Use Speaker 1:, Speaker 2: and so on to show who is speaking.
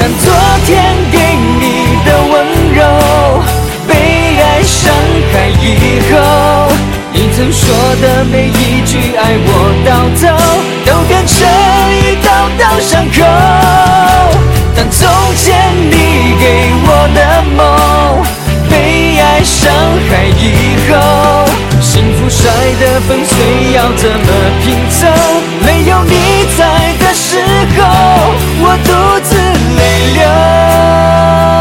Speaker 1: 但昨天给你的温柔，被爱伤害以后，你曾说的每一句爱我到头，都变成一道道伤口。但从前你给我的梦，被爱伤害以后，幸福摔得粉碎，要怎么拼凑？没有你在的时候，我独